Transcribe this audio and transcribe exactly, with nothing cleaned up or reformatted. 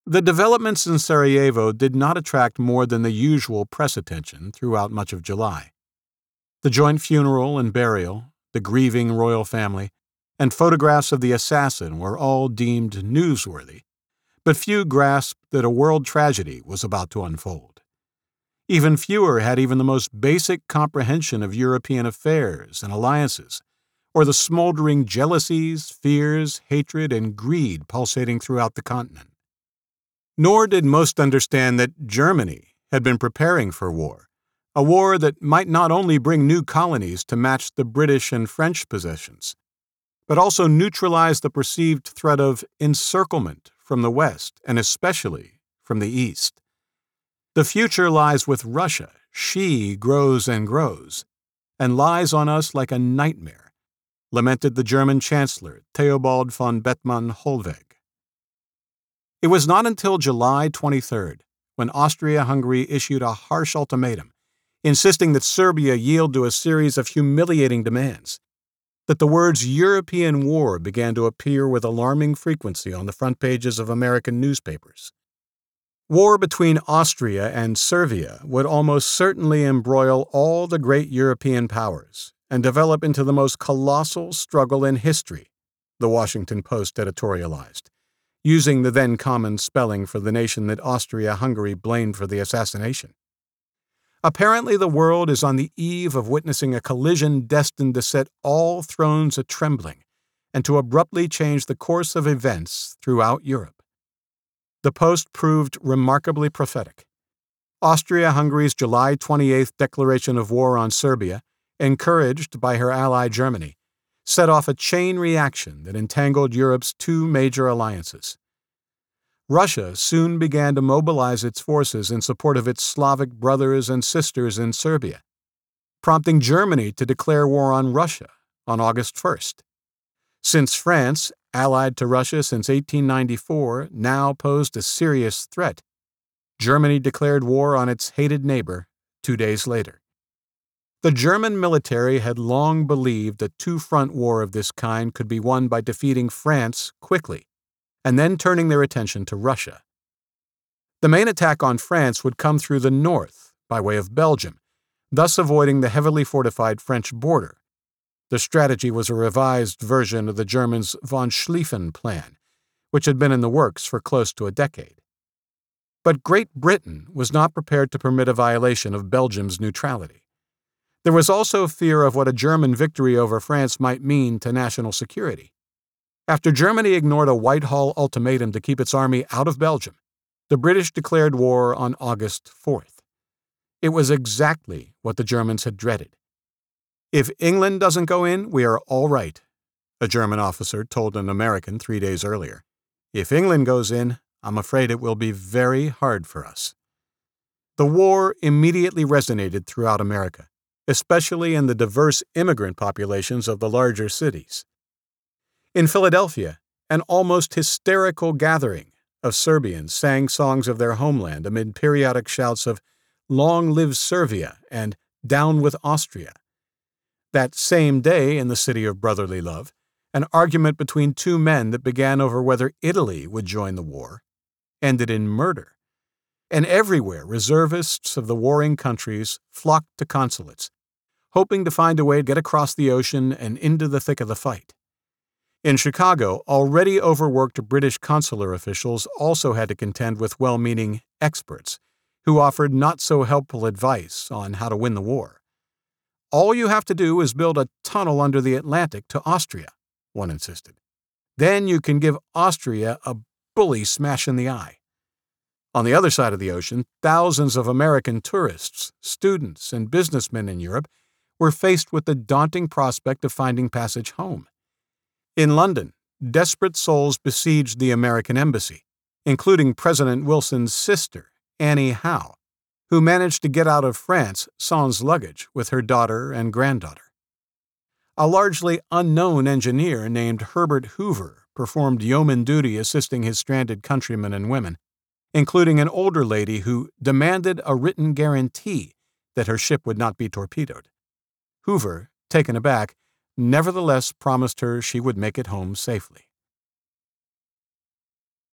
The developments in Sarajevo did not attract more than the usual press attention throughout much of July. The joint funeral and burial, the grieving royal family, and photographs of the assassin were all deemed newsworthy, but few grasped that a world tragedy was about to unfold. Even fewer had even the most basic comprehension of European affairs and alliances, or the smoldering jealousies, fears, hatred, and greed pulsating throughout the continent. Nor did most understand that Germany had been preparing for war, a war that might not only bring new colonies to match the British and French possessions, but also neutralize the perceived threat of encirclement from the West and especially from the East. The future lies with Russia. She grows and grows, and lies on us like a nightmare, lamented the German Chancellor Theobald von Bethmann-Hollweg. It was not until July twenty-third, when Austria-Hungary issued a harsh ultimatum, insisting that Serbia yield to a series of humiliating demands, that the words European war began to appear with alarming frequency on the front pages of American newspapers. War between Austria and Serbia would almost certainly embroil all the great European powers and develop into the most colossal struggle in history, the Washington Post editorialized, using the then common spelling for the nation that Austria-Hungary blamed for the assassination. Apparently, the world is on the eve of witnessing a collision destined to set all thrones a-trembling and to abruptly change the course of events throughout Europe. The Post proved remarkably prophetic. Austria-Hungary's July twenty-eighth declaration of war on Serbia, encouraged by her ally Germany, set off a chain reaction that entangled Europe's two major alliances. Russia soon began to mobilize its forces in support of its Slavic brothers and sisters in Serbia, prompting Germany to declare war on Russia on August first. Since France, allied to Russia since eighteen ninety-four, now posed a serious threat, Germany declared war on its hated neighbor two days later. The German military had long believed a two-front war of this kind could be won by defeating France quickly, and then turning their attention to Russia. The main attack on France would come through the north, by way of Belgium, thus avoiding the heavily fortified French border. The strategy was a revised version of the Germans' von Schlieffen plan, which had been in the works for close to a decade. But Great Britain was not prepared to permit a violation of Belgium's neutrality. There was also fear of what a German victory over France might mean to national security. After Germany ignored a Whitehall ultimatum to keep its army out of Belgium, the British declared war on August fourth. It was exactly what the Germans had dreaded. "If England doesn't go in, we are all right," a German officer told an American three days earlier. "If England goes in, I'm afraid it will be very hard for us." The war immediately resonated throughout America, especially in the diverse immigrant populations of the larger cities. In Philadelphia, an almost hysterical gathering of Serbians sang songs of their homeland amid periodic shouts of "Long live Serbia" and "Down with Austria." That same day, in the city of brotherly love, an argument between two men that began over whether Italy would join the war ended in murder. And everywhere reservists of the warring countries flocked to consulates, hoping to find a way to get across the ocean and into the thick of the fight. In Chicago, already overworked British consular officials also had to contend with well-meaning experts who offered not-so-helpful advice on how to win the war. "All you have to do is build a tunnel under the Atlantic to Austria," one insisted. "Then you can give Austria a bully smash in the eye." On the other side of the ocean, thousands of American tourists, students, and businessmen in Europe were faced with the daunting prospect of finding passage home. In London, desperate souls besieged the American embassy, including President Wilson's sister, Annie Howe, who managed to get out of France sans luggage with her daughter and granddaughter. A largely unknown engineer named Herbert Hoover performed yeoman duty assisting his stranded countrymen and women, including an older lady who demanded a written guarantee that her ship would not be torpedoed. Hoover, taken aback, nevertheless promised her she would make it home safely.